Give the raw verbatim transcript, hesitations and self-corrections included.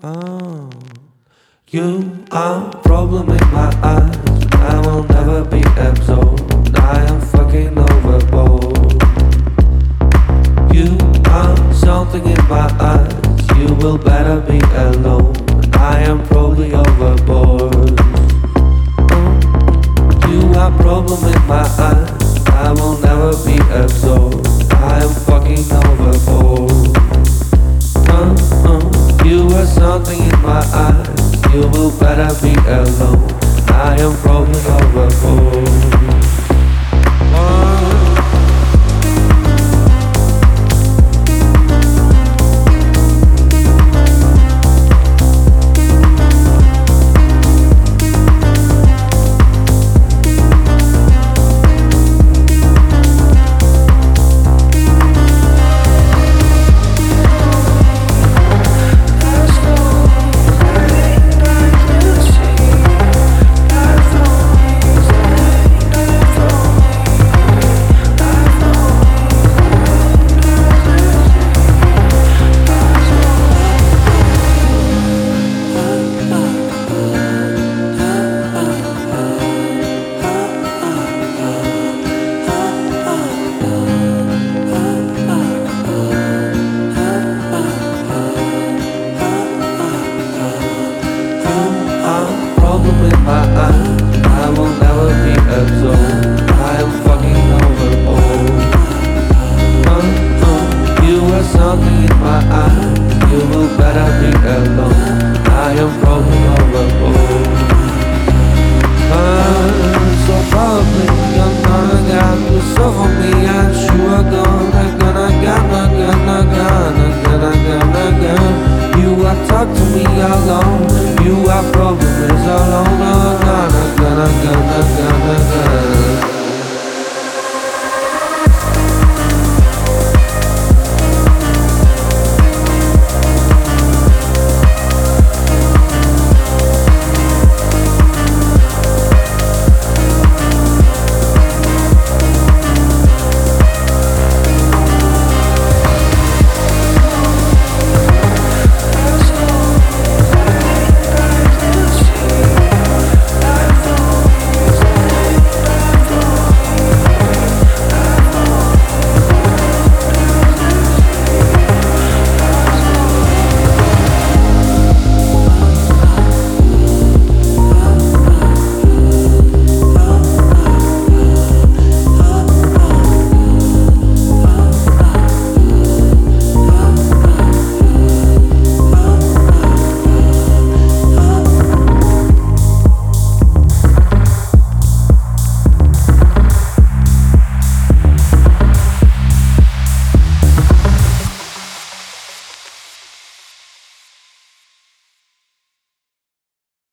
Oh, you are a problem in my eyes. I will never be absorbed. I am fucking overboard. You are something in my eyes. You will better be alone. I am probably overboard. Oh, you are a problem in my eyes. I will never be absorbed. I am fucking overboard. Uh, uh, you are something in my eyes. You will better be alone. I am probably overboard. Uh, talk to me how long